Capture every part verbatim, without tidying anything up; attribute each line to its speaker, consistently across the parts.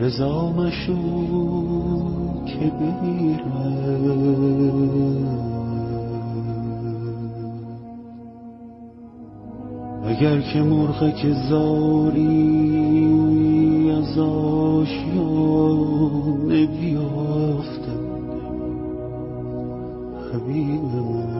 Speaker 1: رضا مشو که بیره اگر که مرغ که زاری از آشیانه بیافته حبیب من.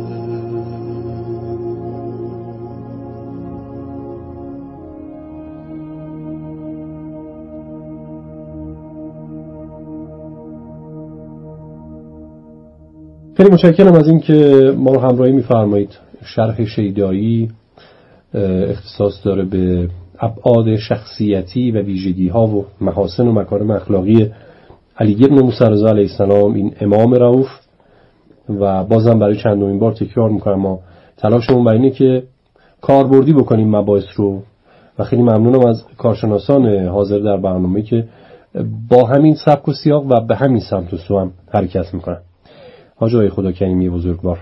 Speaker 2: خیلی متشکرم از این که ما رو همراهی می‌فرمایید. شرح شیدایی اختصاص داره به ابعاد شخصیتی و ویژگی‌ها و محاسن و مکارم اخلاقی علی بن موسی رضا علیه السلام، این امام رؤوف. و بازم برای چندمین بار تکرار می‌کنم ما تلاشمون برای اینه که کاربردی بکنیم مباحث رو و خیلی ممنونم از کارشناسان حاضر در برنامه که با همین سبک و سیاق و به همین سمت و سو هم حرکت می‌کنن. حاج آقای خدا کریمی بزرگوار،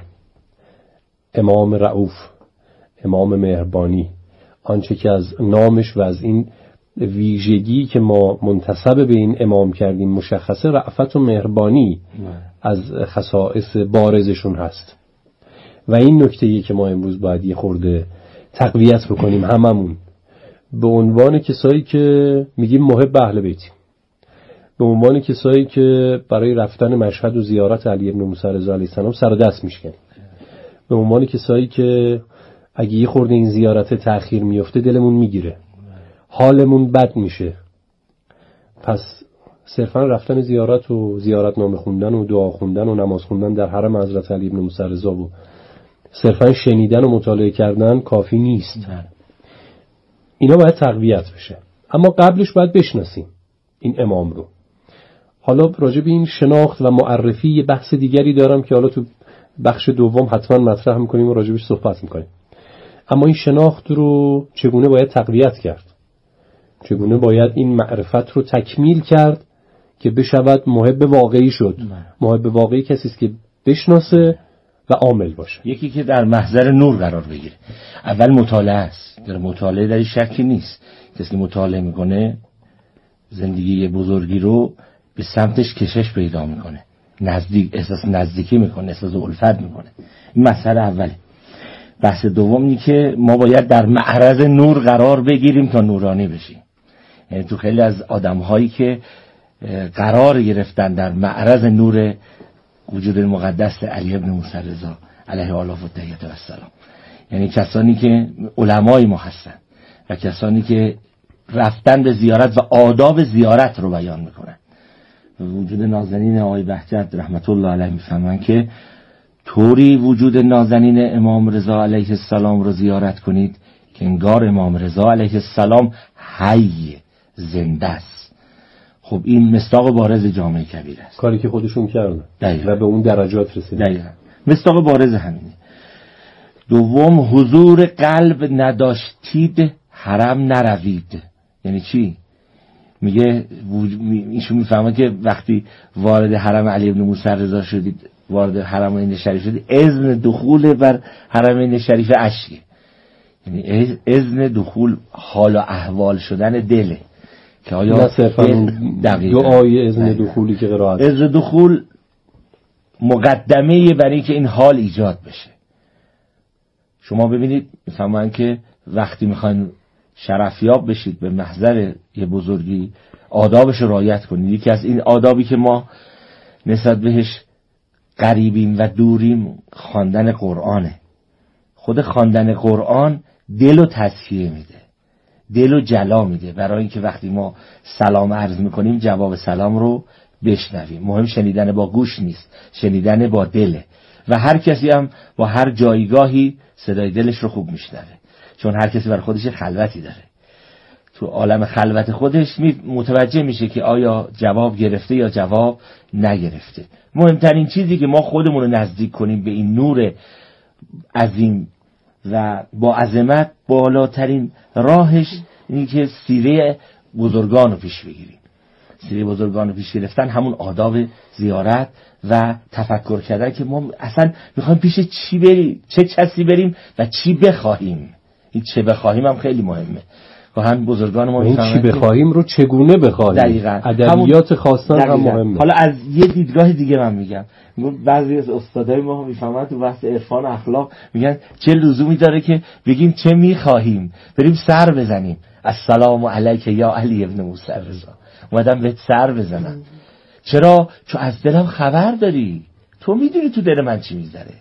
Speaker 2: امام رؤوف، امام مهربانی، آنچه که از نامش و از این ویژگی که ما منتسب به این امام کردیم مشخصه، رأفت و مهربانی از خصائص بارزشون هست. و این نکته‌ای که ما امروز باید یه خورده تقویت بکنیم هممون، به عنوان کسایی که میگیم محب اهل بیتیم، به عنوان کسایی که برای رفتن مشهد و زیارت علی بن موسی رضا علیه السلام سر و دست میشکنیم، به عنوان کسایی که اگه یه خورده این زیارت تأخیر میفته دلمون میگیره، حالمون بد میشه. پس صرفا رفتن زیارت و زیارت نامه خوندن و دعا خوندن و نماز خوندن در حرم حضرت علی بن موسی رضا و صرفا شنیدن و مطالعه کردن کافی نیست. اینا باید تقویت بشه. اما قبلش باید بشناسیم این امام رو. حالا راجع به این شناخت و معرفی یه بحث دیگری دارم که حالا تو بخش دوم حتما مطرح میکنیم و راجع بهش صحبت میکنیم. اما این شناخت رو چگونه باید تقویت کرد؟ چگونه باید این معرفت رو تکمیل کرد که بشود محب واقعی شد؟ محب واقعی کسی است که بشناسه و عامل باشه.
Speaker 3: یکی که در محضر نور قرار بگیره. اول مطالعه است. در مطالعه در شکی نیست. کسی که مطالعه میکنه زندگی بزرگی رو به سمتش کشش پیدا میکنه، نزدیک احساس نزدیکی میکنه، احساس الفت میکنه. این مسئله اوله. بحث دوم اینه که ما باید در معرض نور قرار بگیریم تا نورانی بشیم. یعنی تو خیلی از آدم‌هایی که قرار گرفتن در معرض نور وجود مقدس علی بن موسی رضا علیه آله و تحیت و السلام، یعنی کسانی که علمای ما هستن و کسانی که رفتن به زیارت و آداب زیارت رو بیان میکنن. وجود نازنین آقای بهجت رحمت الله علیه میفهمن که طوری وجود نازنین امام رضا علیه السلام رو زیارت کنید که انگار امام رضا علیه السلام حی زنده است. خب این مصداق بارز جامعه کبیر است،
Speaker 2: کاری که خودشون کردن
Speaker 3: دقیقا.
Speaker 2: و به اون درجات رسیدن.
Speaker 3: دقیقا مصداق بارز همینه. دوم، حضور قلب نداشتید حرم نروید. یعنی چی؟ میگه ایشون میفهمه که وقتی وارد حرم علی بن موسی رضا شدید، وارد حرمین شریف شدید، اذن دخول بر حرمین شریف عشقه. یعنی اذن دخول حال و احوال شدن دله که آیا
Speaker 2: نه صرفا دعای اذن دخولی که قرائت،
Speaker 3: اذن دخول مقدمه برای که این حال ایجاد بشه. شما ببینید میفهمن که وقتی میخواین شرفیاب بشید به محضر یه بزرگی، آدابش رو رعایت کنید. یکی از این آدابی که ما نسبت بهش قریبیم و دوریم خواندن قرآنه. خود خواندن قرآن دل رو تزکیه میده، دل رو جلا میده، برای اینکه وقتی ما سلام عرض میکنیم جواب سلام رو بشنویم. مهم شنیدن با گوش نیست، شنیدن با دله. و هر کسی هم با هر جایگاهی صدای دلش رو خوب میشنوه، چون هر کسی بر خودش خلوتی داره. تو عالم خلوت خودش متوجه میشه که آیا جواب گرفته یا جواب نگرفته. مهمترین چیزی که ما خودمون رو نزدیک کنیم به این نور عظیم و با عظمت، بالاترین راهش اینه که سیره بزرگان رو پیش بگیریم. سیره بزرگان رو پیش گرفتن همون آداب زیارت و تفکر کردن که ما اصلا میخوایم پیش چی بریم، چه کسی بریم و چی بخواهیم. این چه بخواهیم هم خیلی مهمه. گاهن بزرگان ما
Speaker 2: این چی بخواهیم رو چگونه بخواهیم.
Speaker 3: دقیقاً
Speaker 2: ادبیات خواستن هم مهمه.
Speaker 3: حالا از یه دیدگاه دیگه من میگم، بعضی از استادای ما میفهمن تو بحث عرفان اخلاق میگن چه لزومی داره که بگیم چه میخواهیم، بریم سر بزنیم. السلام علیک یا علی ابن موسی رضا، اومدم بهت سر بزنم. چرا؟ چون از دلم خبر داری، تو میدونی تو دل من چی میذاره.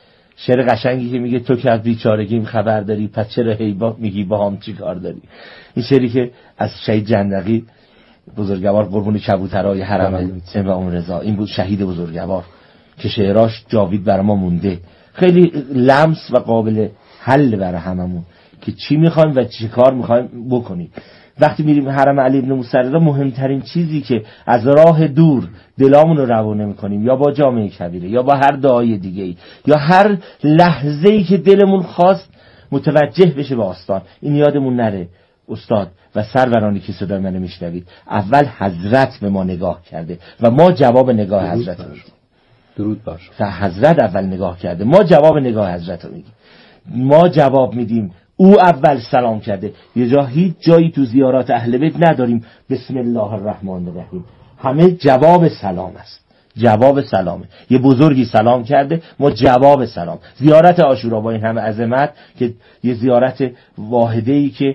Speaker 3: شعر قشنگی که میگه تو که از بیچارگیم خبر داری، پس چرا هی با میگی با هم چی کار داری. این شعری که از شهید جندقی بزرگوار قربون کبوترای حرم امام رضا، این بود شهید بزرگوار که شعراش جاوید برای ما مونده، خیلی لمس و قابل حل برای هممون که چی میخوایم و چی کار میخوایم بکنیم. وقتی میریم حرم علی ابن موسی رضا، مهمترین چیزی که از راه دور دلامون رو روانه میکنیم، یا با جامعه کبیره یا با هر دعای دیگه‌ای یا هر لحظه‌ای که دلمون خواست متوجه بشه به آستان، این یادمون نره استاد و سرورانی که صدای منو میشنوید، اول حضرت به ما نگاه کرده و ما جواب نگاه حضرت رو میدیم.
Speaker 2: درود بر شما.
Speaker 3: حضرت اول نگاه کرده، ما جواب نگاه حضرت رو میدیم. ما جواب میدیم، او اول سلام کرده. یه جا هیچ جایی تو زیارات اهل بیت نداریم بسم الله الرحمن الرحیم، همه جواب سلام است. جواب سلامه. یه بزرگی سلام کرده، ما جواب سلام. زیارت عاشورا با این همه عظمت که یه زیارت واحده‌ای که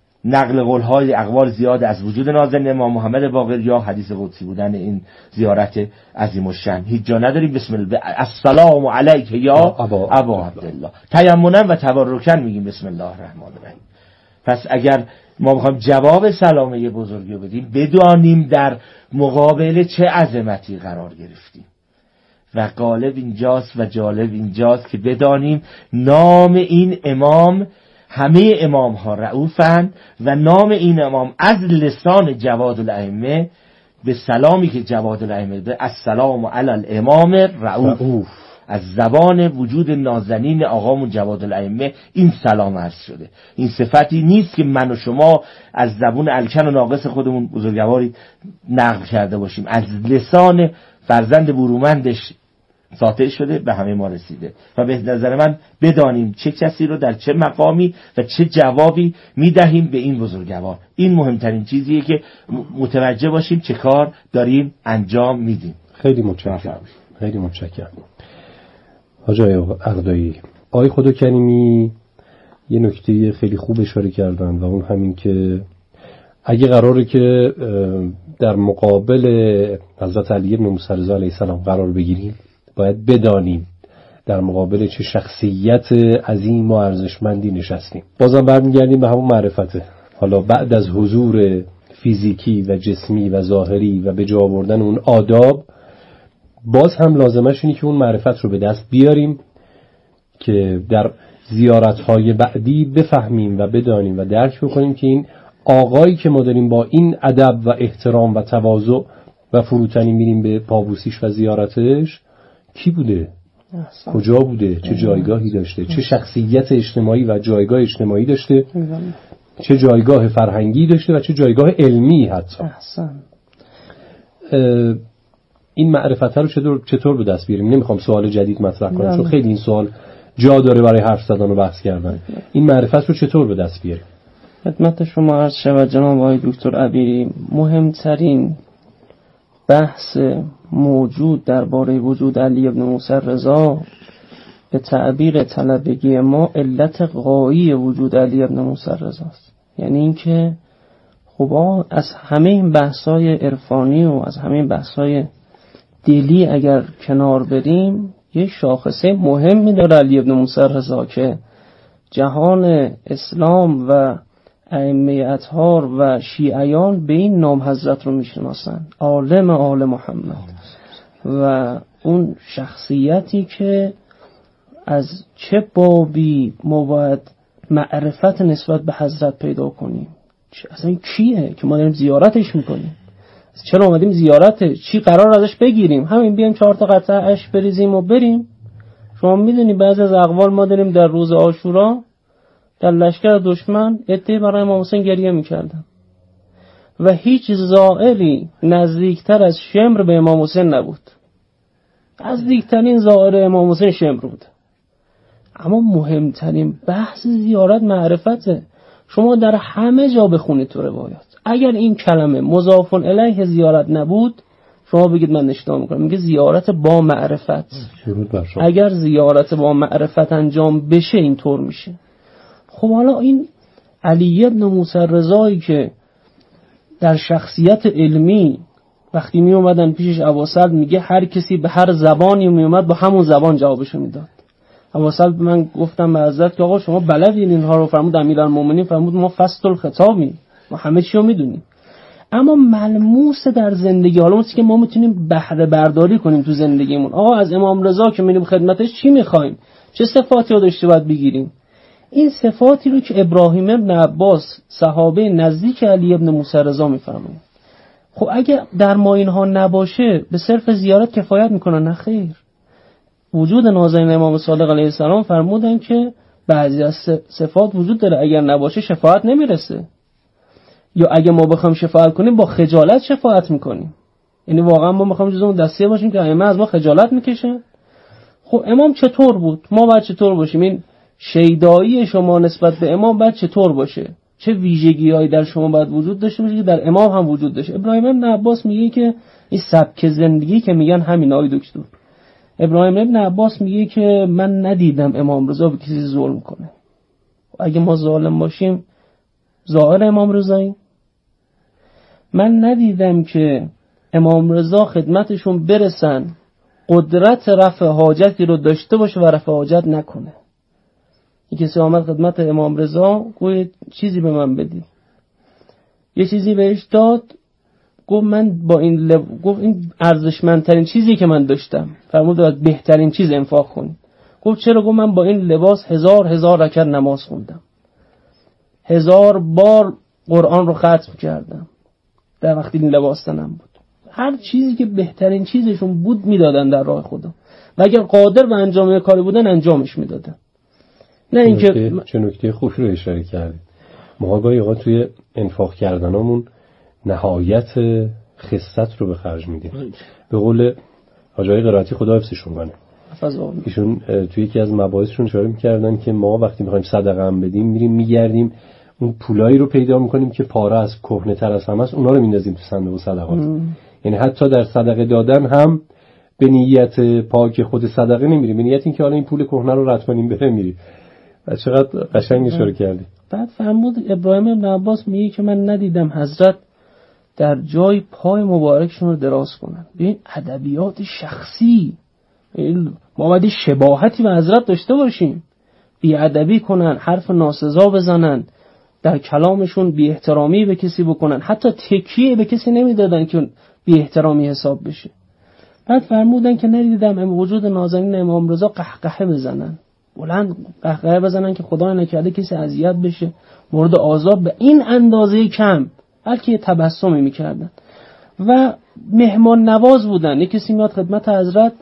Speaker 3: نقل قول‌های اقوال زیاد از وجود نازل امام محمد باقر یا حدیث قدسی بودن این زیارت عظیم الشأن، هیچ جا نداریم بسم الله السلام علیک یا ابا عبدالله. تیمنا و تبرکا میگیم بسم الله الرحمن الرحیم. پس اگر ما میخوایم جواب سلام یه بزرگی رو بدیم، بدانیم در مقابل چه عظمتی قرار گرفتیم. و غالب اینجاست و جالب اینجاست که بدانیم نام این امام، همه امام ها رؤوفن و نام این امام از لسان جواد الائمه به سلامی که جواد الائمه به السلام علی الامام رؤوف، از زبان وجود نازنین آقامون جواد الائمه این سلام عرض شده. این صفتی نیست که من و شما از زبون الکن و ناقص خودمون بزرگواری نقل کرده باشیم، از لسان فرزند برومندش ساطع شده به همه ما رسیده. و به نظر من بدانیم چه کسی رو در چه مقامی و چه جوابی میدهیم به این بزرگوار. این مهمترین چیزیه که متوجه باشیم چه کار داریم انجام میدیم.
Speaker 2: خیلی متشکرم. خیلی متشکرم. حاج اردایی، آقای خدا کریمی یه نکته خیلی خوب اشاره کردن و اون همین که اگه قراره که در مقابل حضرت علی بن موسی رضا علیه السلام قرار بگیریم، باید بدانیم در مقابل چه شخصیت عظیم و ارزشمندی نشستیم. بازم برمیگردیم به همون معرفته. حالا بعد از حضور فیزیکی و جسمی و ظاهری و به جا آوردن اون آداب، باز هم لازمش اینه که اون معرفت رو به دست بیاریم که در زیارت‌های بعدی بفهمیم و بدانیم و درک بکنیم که این آقایی که ما داریم با این ادب و احترام و تواضع و فروتنی میریم به پابوسیش و زیارتش کی بوده؟ احسن. کجا بوده؟ چه جایگاهی داشته؟ چه شخصیت اجتماعی و جایگاه اجتماعی داشته؟ چه جایگاه فرهنگی داشته و چه جایگاه علمی حتی؟ احسن. این معرفت رو چطور چطور به دست بیاریم؟ نمیخوام سوال جدید مطرح کنم چون خیلی این سوال جا داره برای حرف زدن و بحث کردن. این معرفت رو چطور به دست بیاریم؟
Speaker 4: خدمت شما عرض شود جناب آقای دکتر عبیری، مهمترین بحث موجود درباره وجود علی ابن موسی رضا به تعبیر طلبگی ما علت غایی وجود علی ابن موسی رضا است. یعنی اینکه خب از همه این بحث‌های عرفانی و از همه این بحث‌های دلی اگر کنار بریم، یه شاخصه مهمی داره علی ابن موسی رضا که جهان اسلام و ائمه اطهار و شیعیان به این نام حضرت رو میشناسن، عالم آل محمد. و اون شخصیتی که از چه بابی ما باید معرفت نسبت به حضرت پیدا کنیم، اصلا کیه که ما داریم زیارتش میکنیم، چرا اومدیم زیارت، چی قرار ازش بگیریم؟ همین بیایم چهار تا قطعه اش بریزیم و بریم. شما میدونی بعضی از اقوال ما داریم در روز عاشورا در لشکر دشمن عده‌ای برای امام حسین گریه میکردن و هیچ زائری نزدیکتر از شمر به امام حسین نبود. نزدیکترین زائر امام حسین شمر بود. اما مهمترین بحث زیارت معرفته. شما در همه جا بخونید تو روایات، اگر این کلمه مضاف الیه زیارت نبود شما بگید من اشتباه میکنم، میگه زیارت با معرفت. اگر زیارت با معرفت انجام بشه اینطور میشه. خب حالا این علی بن موسی رضایی که در شخصیت علمی وقتی می اومدن پیشش ابوسعد میگه هر کسی به هر زبانی می اومد با همون زبان جوابشو میداد. ابوسعد من گفتم به حضرت که آقا شما بلدین اینها رو؟ فرمود امیرالمومنین فرمود ما فصل الخطابیم، ما همه چی رو میدونیم. اما ملموس در زندگی، حالا اون چیزی که ما میتونیم بهره برداری کنیم تو زندگیمون، آقا از امام رضا که میریم خدمتش چی میخوایم؟ چه صفاتی رو داشته باید بگیریم؟ این صفاتی رو که ابراهیم ابن عباس صحابه نزدیک علی ابن موسی رضا میفرمایند. خب اگه در ما اینها نباشه به صرف زیارت کفایت میکنه؟ نه خیر. وجود نازنین امام صادق علیه السلام فرمودن که بعضی از صفات وجود داره اگر نباشه شفاعت نمیرسه، یا اگه ما بخوایم شفاعت کنیم با خجالت شفاعت میکنیم. یعنی واقعا ما میخوایم جزو اون دسته باشیم که ائمه از ما خجالت میکشن. خب امام چطور بود؟ ما باید چطور باشیم؟ این شیدایی شما نسبت به امام باید چطور باشه؟ چه ویژگی‌هایی در شما باید وجود داشته باشه که در امام هم وجود داشته؟ ابراهیم ابن عباس میگه که این سبک زندگی که میگن همین آقای دکتر. ابراهیم ابن عباس میگه که من ندیدم امام رضا به کسی ظلم کنه. اگه ما ظالم باشیم ظاهر امام رضاییم. من ندیدم که امام رضا خدمتشون برسن قدرت رفع حاجتی رو داشته باشه و رفع حاجت نکنه. این کسی آمد خدمت امام رضا گفت چیزی به من بدی، یه چیزی بهش داد، گفت من با این لب... گفت این ارزشمندترین چیزی که من داشتم، فرمود باید بهترین چیز انفاق کنی. گفت چرا؟ گفت من با این لباس هزار هزار رکعت نماز خوندم، هزار بار قرآن رو ختم کردم در وقتی این لباس تنم بود. هر چیزی که بهترین چیزشون بود میدادن در راه خدا و اگر قادر به انجام کاری بودن انجامش میدادن. نه اینکه
Speaker 2: چه نکته خوبی رو اشاره کردید. ما گاهی اوقات توی انفاق کردنامون نهایت خست رو به خرج میدیم. به قول حاجی قرائتی خدا حفظشون کنه، ایشون توی یکی از مباحثشون اشاره می‌کردن که ما وقتی می‌خوایم صدقه هم بدیم میریم میگردیم اون پولایی رو پیدا می‌کنیم که پاره از کهنه‌تر از همه است، اونا رو میندازیم تو صندوق صدقات. یعنی حتی در صدقه دادن هم به نیت پاک خود صدقه نمیریم، به نیت اینکه حالا این پول کهنه رو رد کنیم بره میری. و چقدر قشنگ اشاره کردی.
Speaker 4: بعد فرمود ابراهیم ابن عباس میگه که من ندیدم حضرت در جای پای مبارکشون رو دراز کنن. ببین ادبیات شخصی، ما باید شباهتی به حضرت داشته باشیم. بی ادبی کنن، حرف ناسزا بزنن، در کلامشون بی احترامی به کسی بکنن، حتی تکیه به کسی نمیدادن که بی احترامی حساب بشه. بعد فرمودن که ندیدم وجود نازنین امام رضا قهقهه بزنن، بلند قهقهه بزنن که خدا نکرده کسی اذیت بشه، مورد عذاب به این اندازه کم، بلکه تبسمی میکردن و مهمان نواز بودن. یک کسی میاد خدمت حضرت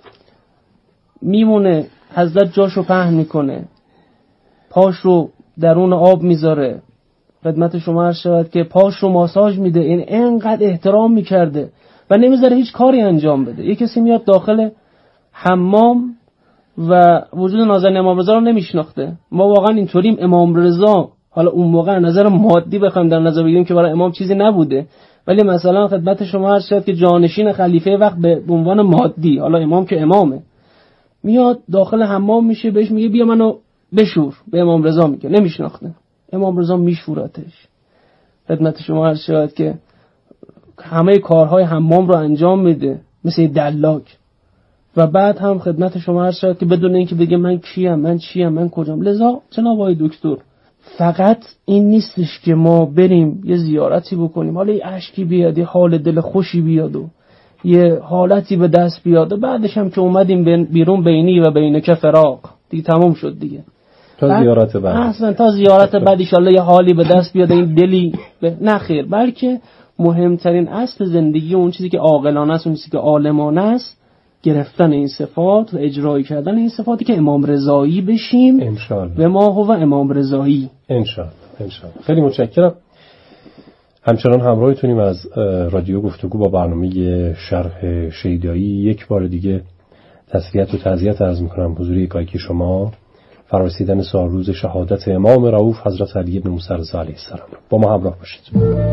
Speaker 4: میمونه، حضرت جاشو پهن میکنه، پاش رو درون آب میذاره، خدمت شما عرض شود که پاش رو ماساژ میده. این اینقدر احترام میکرده و نمیذاره هیچ کاری انجام بده. یک کسی میاد داخل حمام و وجود نازنین امام رضا رو نمیشناخته. ما واقعا اینطوریم. امام رضا حالا اون موقع نظر مادی بخوایم در نظر بگیریم که برای امام چیزی نبوده، ولی مثلا خدمت شما عرض شد که جانشین خلیفه وقت به عنوان مادی، حالا امام که امامه، میاد داخل حمام میشه، بهش میگه بیا منو بشور، به امام رضا میگه، نمیشناخته. امام رضا میشورتش. خدمت شما عرض شد که همه کارهای حمام رو انجام میده مثل دلاک و بعد هم خدمت شما عرض شد که بدون اینکه بگه من کیم، من چیم، من کجام. لذا جناب آقای دکتر فقط این نیستش که ما بریم یه زیارتی بکنیم، حالا یه اشکی بیاد، یه حال دل خوشی بیاد و یه حالتی به دست بیاد و بعدش هم که اومدیم بیرون بینی و بینک فراق، دیگه تموم شد دیگه.
Speaker 2: تا زیارت بعد
Speaker 4: اصلا تا زیارت بعد ان شاءالله یه حالی به دست بیاد، این دلی به نخیر. بلکه مهمترین اصل زندگی، اون چیزی که عاقلانه است، اون چیزی که عالمانه است، گرفتن این صفات و اجرای کردن این صفاتی که امام رضایی بشیم
Speaker 2: انشالله.
Speaker 4: و ما هو امام رضایی
Speaker 2: انشالله. انشالله. خیلی متشکرم. همچنان همراهتونیم از رادیو گفتگو با برنامه شرح شیدایی. یک بار دیگه تسلیت و تعزیت عرض می‌کنم حضور یکایک شما، فرارسیدن سال روز شهادت امام رؤوف حضرت علی بن موسی رضا علیه السلام. با ما همراه باشید.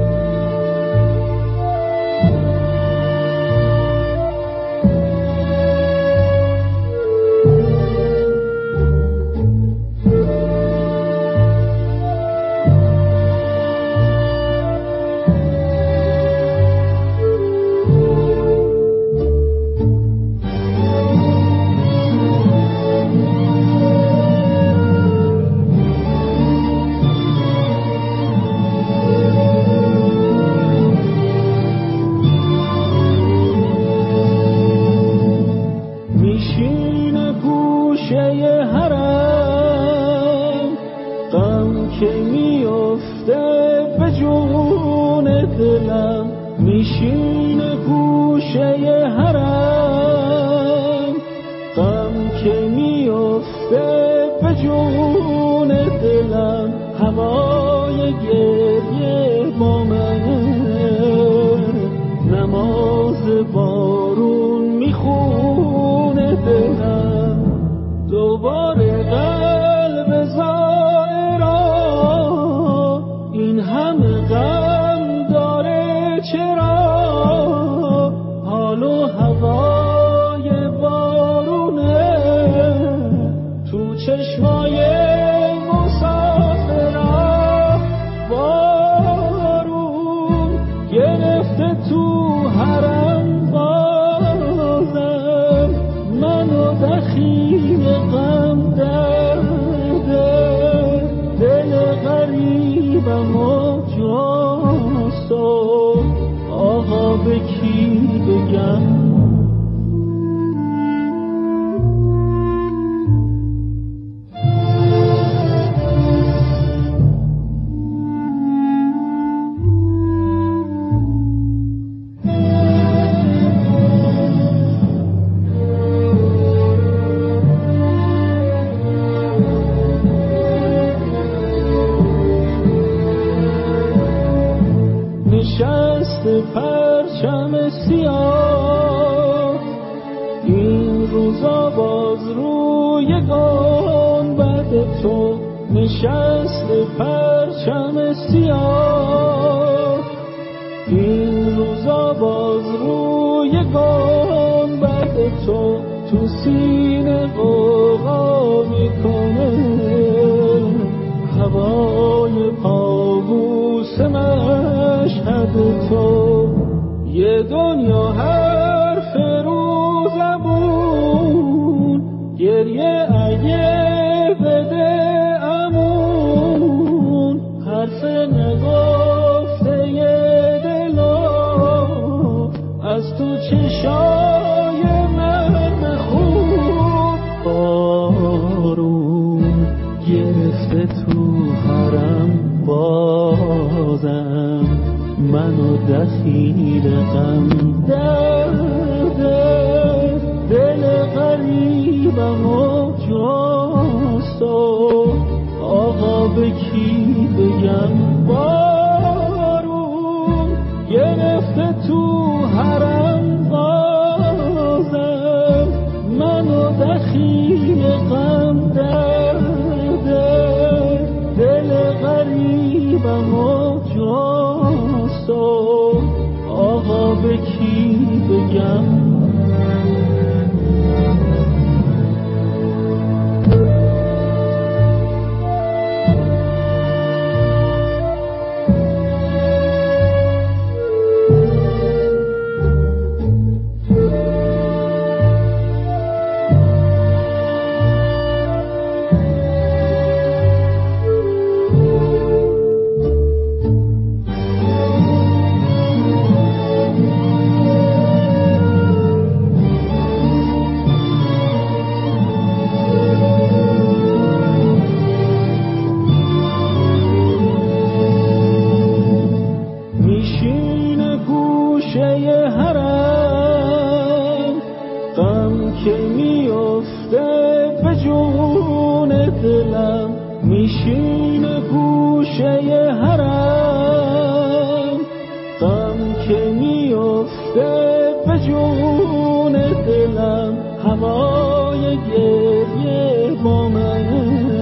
Speaker 1: میشینه گوشه حرم، غم که میفته به جون دلم، هوای گریه با من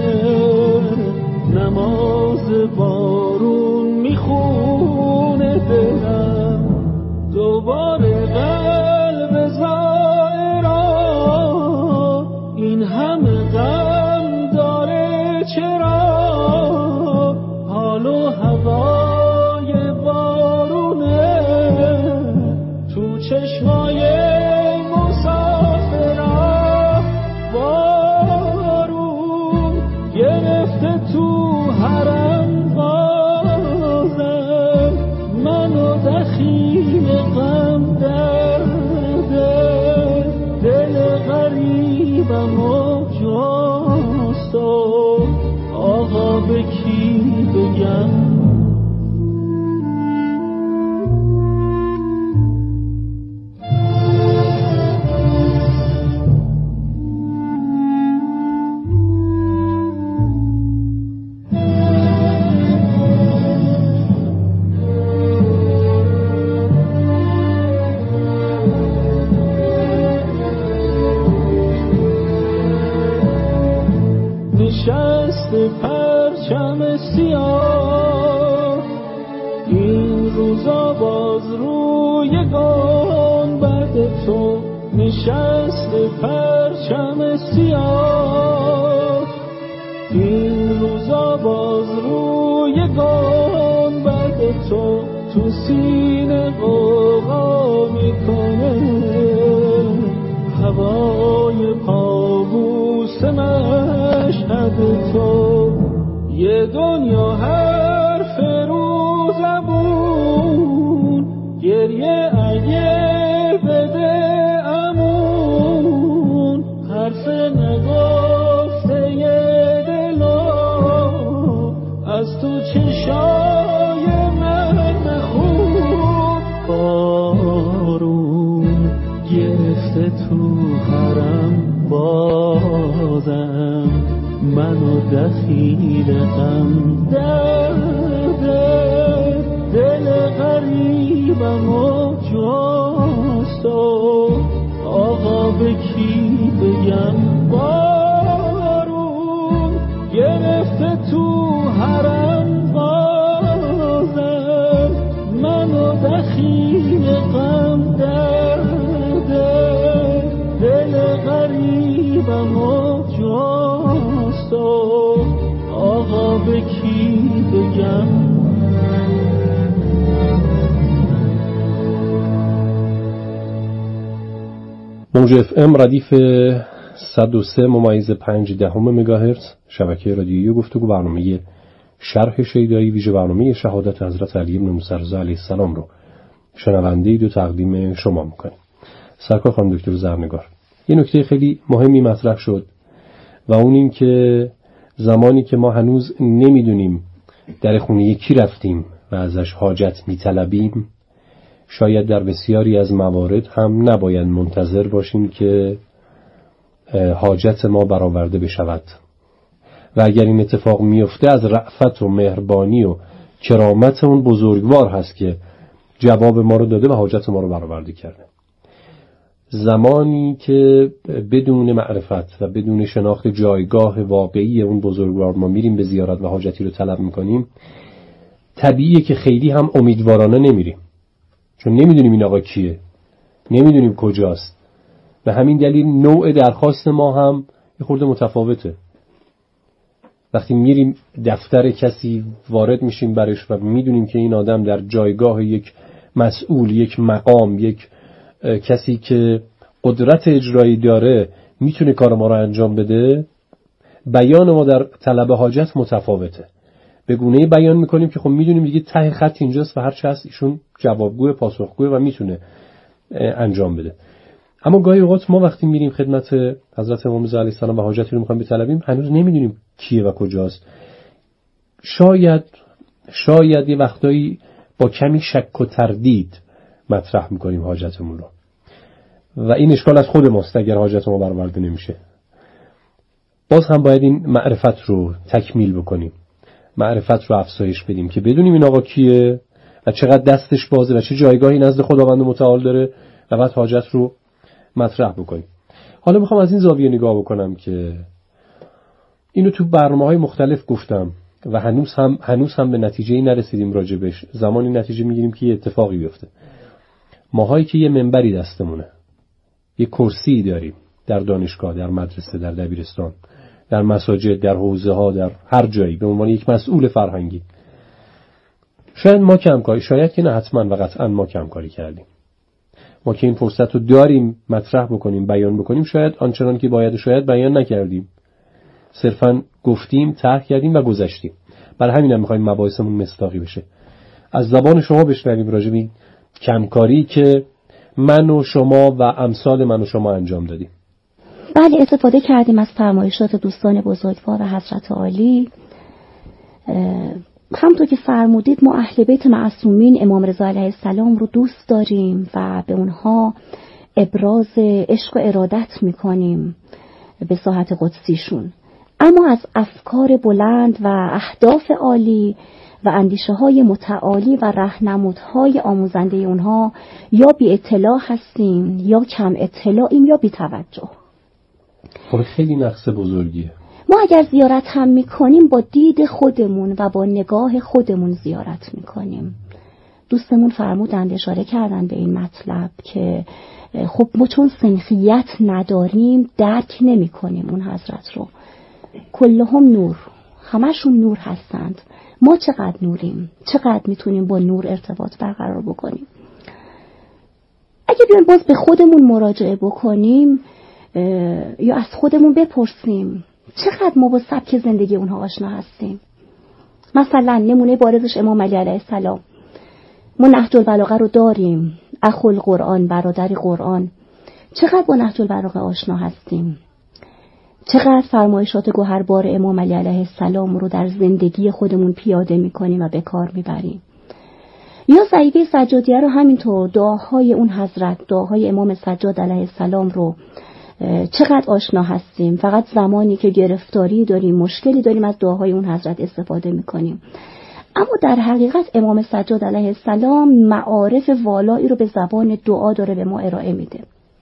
Speaker 1: حال و هوای بارونه تو چشمای مسافرا بارون گرفته تو حرم بازم منو دخیل غم درده دل غریبم و جاستو آقا به کی بگم نشست پرچم سیاه این روزا باز روی گنبد تو نشست پرچم سیاه این روزا باز روی گنبد تو تو سینه غوغا میکنه هوای پابوس مشهد تو یه دنیا حرف رو زبون گریه اگه بده امون حرف نگفته یه دلا از تو چشای من بخون بارون گرفته تو حرم بازم منو دخیل غم درده دل غریبم و جاستو آقا به کی بگم بارون گرفته تو حرم بازم منو دخیل غم درده دل غریبم و جاستو آقا به کی بگم
Speaker 2: موج اف ام ردیف صد و سه ممیز پنج دهم مگاهرتز شبکه رادیویی گفتگو برنامه شرح شیدایی ویژه برنامه شهادت حضرت علی بن موسی رضا علیه السلام رو شنونده دو تقدیم شما میکنیم. سرکار خانم دکتر زرنگار، یه نکته خیلی مهمی مطرح شد و اون این که زمانی که ما هنوز نمیدونیم در خونه کی رفتیم و ازش حاجت میطلبیم شاید در بسیاری از موارد هم نباید منتظر باشیم که حاجت ما برآورده بشود و اگر این اتفاق میفته از رأفت و مهربانی و کرامت اون بزرگوار هست که جواب ما رو داده و حاجت ما رو برآورده کرده. زمانی که بدون معرفت و بدون شناخت جایگاه واقعی اون بزرگوار ما میریم به زیارت و حاجتی رو طلب میکنیم طبیعیه که خیلی هم امیدوارانه نمیریم، چون نمیدونیم این آقا کیه، نمیدونیم کجاست. به همین دلیل نوع درخواست ما هم یه خورده متفاوته. وقتی میریم دفتر کسی وارد میشیم برش و میدونیم که این آدم در جایگاه یک مسئول، یک مقام، یک کسی که قدرت اجرایی داره میتونه کار ما رو انجام بده، بیان ما در طلب حاجت متفاوته. به گونه‌ای بیان میکنیم که خب میدونیم دیگه ته خط اینجاست و هر چه هست ایشون جوابگوه، پاسخگوه و میتونه انجام بده. اما گاهی اوقات ما وقتی میریم خدمت حضرت امام رضا علیه السلام و حاجتی رو میخوایم بطلبیم هنوز نمیدونیم کیه و کجاست. شاید شاید یه وقتایی با کمی شک و تردید مطرح میکنیم حاجتمون رو و این اشکال از خود ماست اگر حاجت ما برآورده نمیشه. باز هم باید این معرفت رو تکمیل بکنیم، معرفت رو افزایش بدیم که بدونیم این آقا کیه و چقدر دستش بازه و چه جایگاهی نزد خداوند متعال داره و بعد حاجت رو مطرح بکنیم. حالا میخوام از این زاویه نگاه بکنم که اینو تو برنامه‌های مختلف گفتم و هنوز هم هنوز هم به نتیجه‌ای نرسیدیم راجبش. زمانی نتیجه میگیریم که یه اتفاقی بیفته. ماهایی که یه منبری دستمونه، یه کرسی داریم در دانشگاه، در مدرسه، در دبیرستان، در مساجد، در حوزه ها، در هر جایی به عنوان یک مسئول فرهنگی شاید ما کمکاری، شاید که نه حتما و قطعا ما کمکاری کردیم. ما که این فرصت رو داریم مطرح بکنیم، بیان بکنیم، شاید آنچنان که باید شاید بیان نکردیم، صرفاً گفتیم، طرح کردیم و گذشتیم. برای همین هم می‌خوایم مباحثمون مصداقی بشه. از زبان شما بشنویم راجع به کمکاری که من و شما و امثال من و شما انجام دادیم.
Speaker 5: بله، استفاده کردیم از فرمایشات دوستان بزرگوار و حضرت عالی. همونطور که فرمودید ما اهل بیت معصومین امام رضا علیه السلام رو دوست داریم و به اونها ابراز عشق و ارادت میکنیم به ساحت قدسیشون، اما از افکار بلند و اهداف عالی و اندیشه های متعالی و راهنمودهای آموزنده اونها یا بی اطلاع هستیم یا کم اطلاعیم یا بی توجه.
Speaker 2: خب خیلی نقص بزرگیه.
Speaker 5: ما اگر زیارت هم میکنیم با دید خودمون و با نگاه خودمون زیارت میکنیم. دوستمون فرمودند، اشاره کردن به این مطلب که خب ما چون سنخیت نداریم درک نمی کنیم اون حضرت رو. کلهم نور، همشون نور هستند. ما چقدر نوریم؟ چقدر میتونیم با نور ارتباط برقرار بکنیم؟ اگه بیایم باز به خودمون مراجعه بکنیم یا از خودمون بپرسیم چقدر ما با سبک زندگی اونها آشنا هستیم. مثلا نمونه بارزش امام علی علیه السلام. ما نهج البلاغه رو داریم، اخو القرآن، برادر قرآن. چقدر با نهج البلاغه آشنا هستیم؟ چقدر فرمایشات گوهربار امام علی علیه السلام رو در زندگی خودمون پیاده میکنیم و به کار میبریم؟ یا صحیفه سجادیه رو همینطور، دعاهای اون حضرت، دعاهای امام سجاد علیه السلام رو چقدر آشنا هستیم؟ فقط زمانی که گرفتاری داریم، مشکلی داریم از دعاهای اون حضرت استفاده میکنیم. اما در حقیقت امام سجاد علیه السلام معارف والایی رو به زبان دعا داره به ما ارائه میده.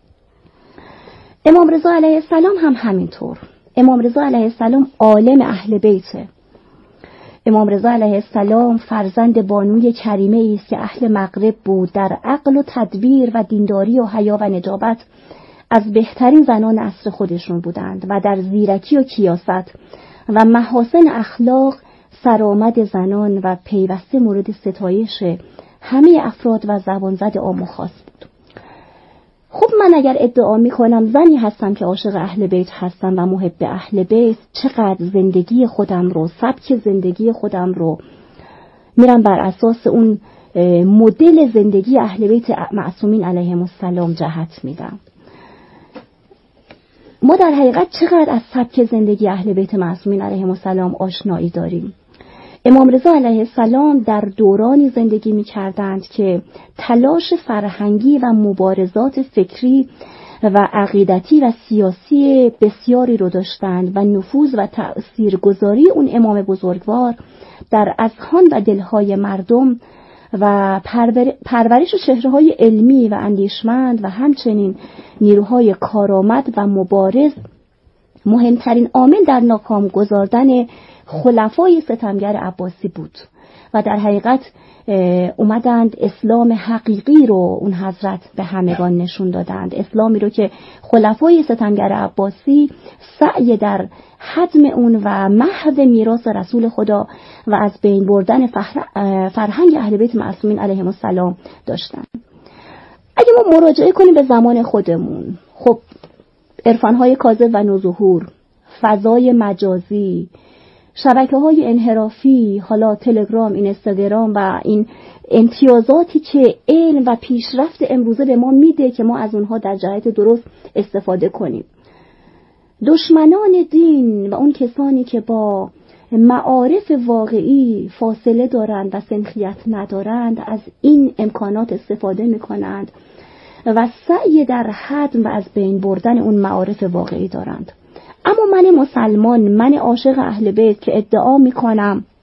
Speaker 5: امام رضا علیه السلام هم همینطور. امام رضا علیه السلام عالم اهل بیته. امام رضا علیه السلام فرزند بانوی کریمه است که اهل مغرب بود، در عقل و تدبیر و دینداری و حیا و نجابت از بهترین زنان عصر خودشون بودند و در زیرکی و کیاست و محاسن اخلاق سرآمد زنان و پیوسته مورد ستایش همه افراد و زبانزد عام و خاص بود. خب من اگر ادعا می کنم زنی هستم که عاشق اهل بیت هستم و محب اهل بیت، چقدر زندگی خودم رو، سبک زندگی خودم رو میرم بر اساس اون مدل زندگی اهل بیت معصومین علیهم السلام جهت میدم. ما در حقیقت چقدر از سبک زندگی اهل بیت معصومین علیهم السلام آشنایی داریم. امام رضا علیه السلام در دورانی زندگی می کردند که تلاش فرهنگی و مبارزات فکری و عقیدتی و سیاسی بسیاری رو داشتند و نفوذ و تأثیرگذاری اون امام بزرگوار در اذهان و دلهای مردم و پرورش چهره‌های علمی و اندیشمند و همچنین نیروهای کارآمد و مبارز مهمترین عامل در ناکام گذاردن خلفای ستمگر عباسی بود و در حقیقت اومدند اسلام حقیقی رو اون حضرت به همگان نشون دادند، اسلامی رو که خلفای ستمگر عباسی سعی در هدم اون و محو میراث رسول خدا و از بین بردن فرهنگ اهل بیت معصومین علیهم السلام داشتند. اگه ما مراجعه کنیم به زمان خودمون، خب عرفان‌های کاذب و نوظهور، فضای مجازی، شبکه‌های انحرافی، حالا تلگرام، اینستاگرام و این امتیازاتی که علم و پیشرفت امروزه به ما میده که ما از اونها در جهت درست استفاده کنیم. دشمنان دین و اون کسانی که با معارف واقعی فاصله دارند و سنخیت ندارند از این امکانات استفاده میکنند و سعی در هدم و از بین بردن اون معارف واقعی دارند. اما من مسلمان، من عاشق اهل بیت که ادعا میکنم